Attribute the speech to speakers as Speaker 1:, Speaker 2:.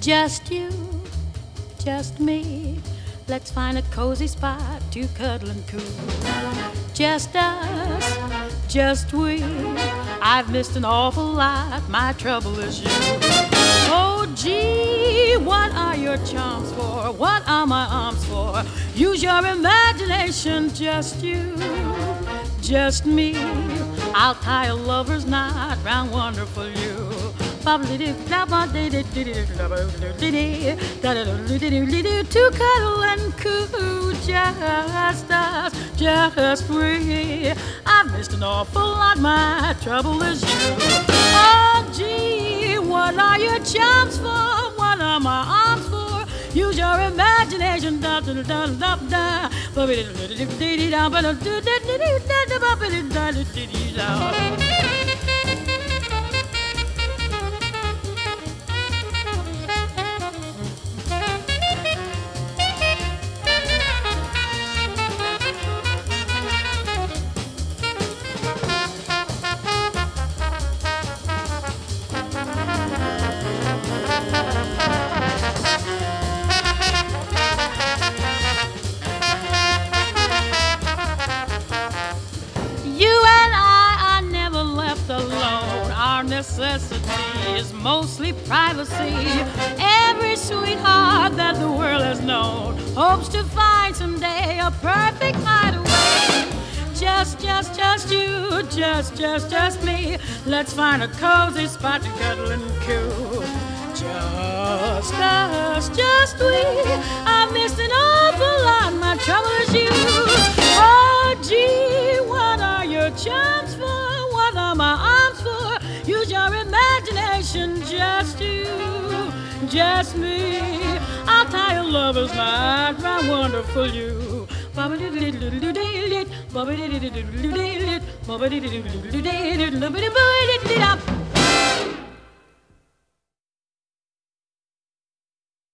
Speaker 1: Just you, just me. Let's find a cozy spot to cuddle and cool. Just us, just we. I've missed an awful lot. My trouble is you. Oh, gee, what are your charms for? What are my arms for? Use your imagination. Just you, just me. I'll tie a lover's knot round wonderful you. To cuddle and coo, just us, just we. I've missed an awful lot, my trouble is you. Oh, gee, what are your charms for? What are my arms for? Use your imagination. Necessity is mostly privacy. Every sweetheart that the world has known hopes to find someday a perfect hideaway. Just you, just me. Let's find a cozy spot to cuddle and coo. Just us, just we. I missed an awful lot. My trouble is you. Oh, gee, what are your charms for? What are my arms for? Use your imagination. Just you, just me. I'll tie a lover's knot round wonderful you.